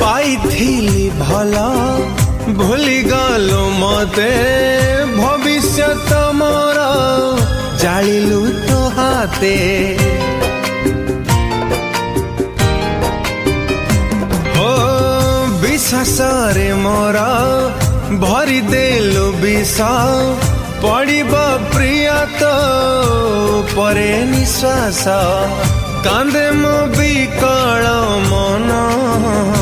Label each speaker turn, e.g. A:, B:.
A: पाइथिली भला भूली गलु मते भविष्यत मोर जालिलु तो हाते हो विश्वास रे मोर भरी देलु विष पड़ब प्रिय तो परे निश्वास कांदे मो विकल मन